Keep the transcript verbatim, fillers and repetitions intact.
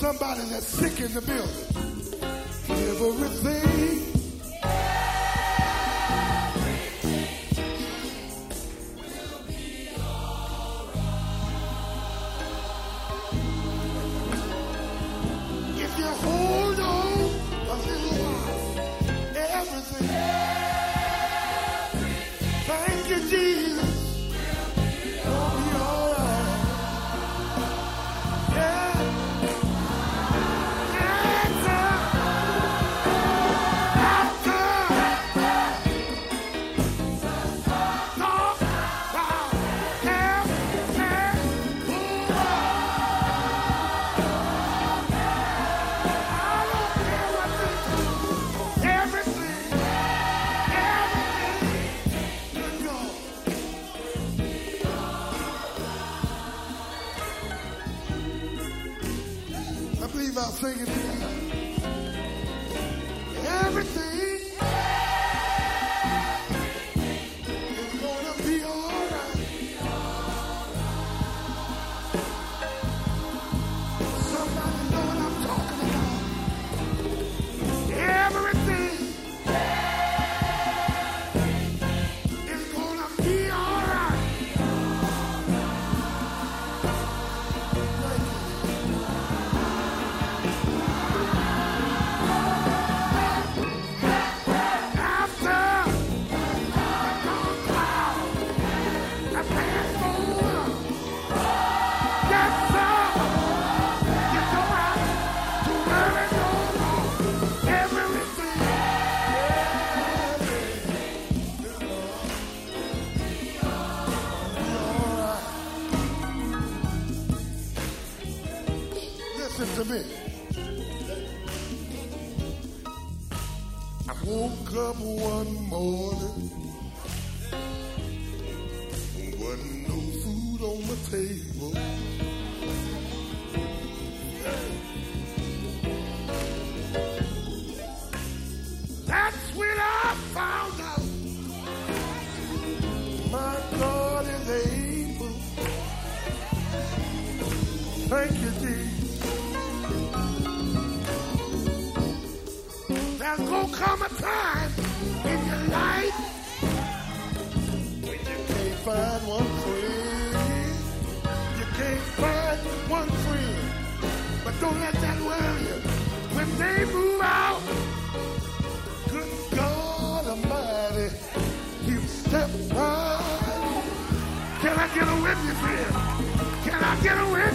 somebody that's sick in the building. Everything. If you hold on a little while, everything. Thank you, Jesus. I'll sing it again. Everything is gonna be all right. Somebody know what I'm talking about. Everything is gonna be all right. To me. I woke up one morning, wasn't no food on the table. That's when I found out my God is able. Thank you, Jesus. There's gonna come a time in your life when you can't find one friend. You can't find one friend. But don't let that worry you. When they move out, good God Almighty, you step right. Can I get a witness here? Can I get a witness?